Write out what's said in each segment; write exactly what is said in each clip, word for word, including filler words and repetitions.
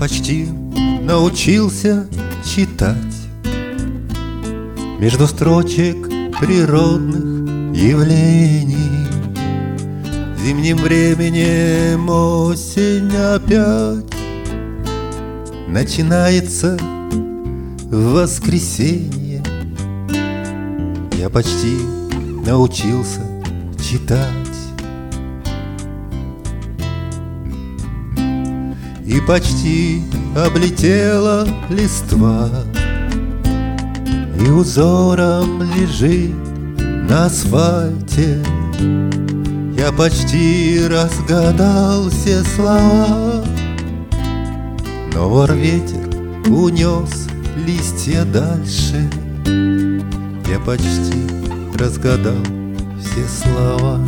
почти научился читать между строчек природных явлений. Зимним временем осень опять начинается в воскресенье. Я почти научился читать. И почти облетела листва, и узором лежит на асфальте. Я почти разгадал все слова, но вор-ветер унес листья дальше. Я почти разгадал все слова.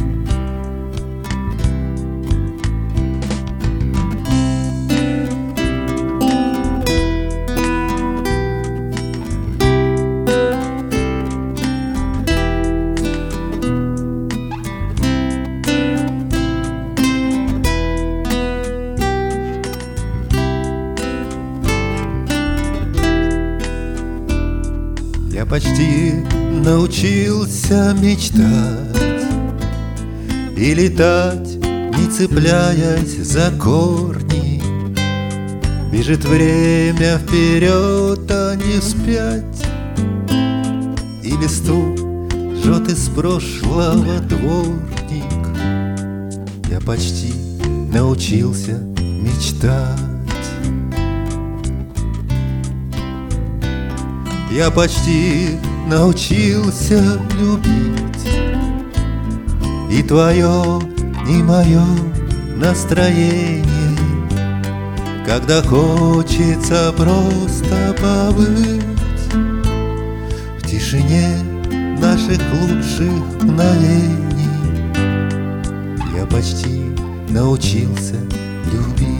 Я почти научился мечтать и летать, не цепляясь за корни. Бежит время вперед, а не вспять, и листву жжет из прошлого дворник. Я почти научился мечтать. Я почти научился любить, и твое, и мое настроение, когда хочется просто побыть в тишине наших лучших мгновений. Я почти научился любить.